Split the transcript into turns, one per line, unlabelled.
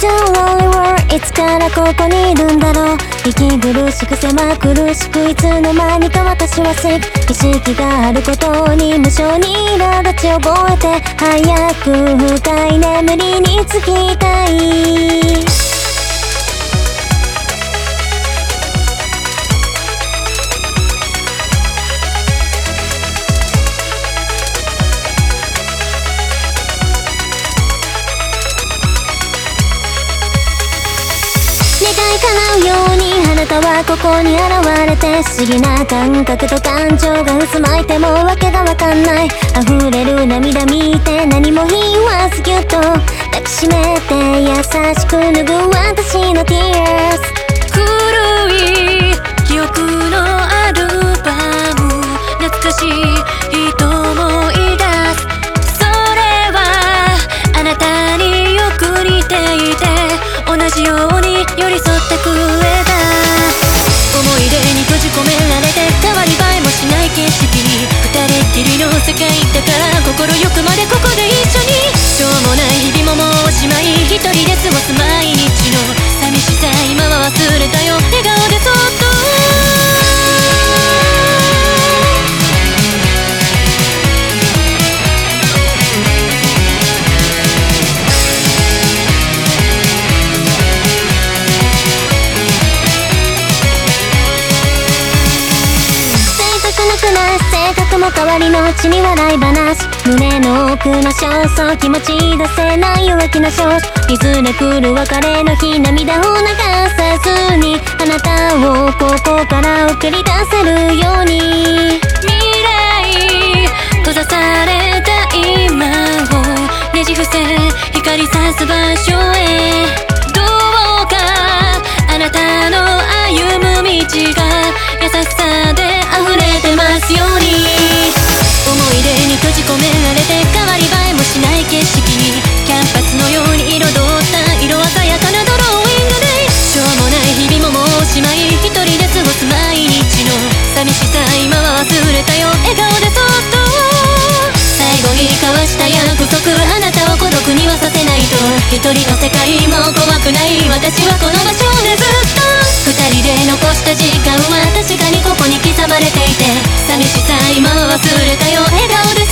to only world いつからここにいるんだろう。息苦しく狭苦しくいつの間にか私はsick。意識があることに無性に苛立ち覚えて早く深い眠りにつきたい。願い叶うようにあなたはここに現れて、不思議な感覚と感情が渦巻いてもわけがわかんない。溢れる涙見て何も言わずぎゅっと抱きしめて優しく拭う私の tears。
古い記憶のアルバム懐かしい人思い出す。それはあなたによく似ていて同じように寄り添ってくれた。思い出に閉じ込められて変わり映えもしない景色に二人っきりの世界だから心よくまでここで一緒に。しょうもない日々ももうおしまい一人で過ごす毎日の寂しさ今は忘れたよ笑顔でそっと。性格も変わりのうちに笑い話。胸の奥の焦燥気持ち出せない弱気な少女。いずれ来る別れの日涙を流さずにあなたをここから送り出せるように。未来閉ざされた今をねじ伏せ光さす場所へ。どうかあなたの歩む道が優しさで溢れてますように。思い出に閉じ込められて変わり映えもしない景色にキャンパスのように彩った色鮮やかなドローイングでしょうもない日々ももうおしまい一人で過ごす毎日の寂しさ今は忘れたよ笑顔でそっと。最後に交わした約束あなたを孤独にはさせないと。一人の世界も怖くない私はこの場所でずっと。二人で残した時間は確かにここに刻まれていて寂しさ今は忘れたよ笑顔で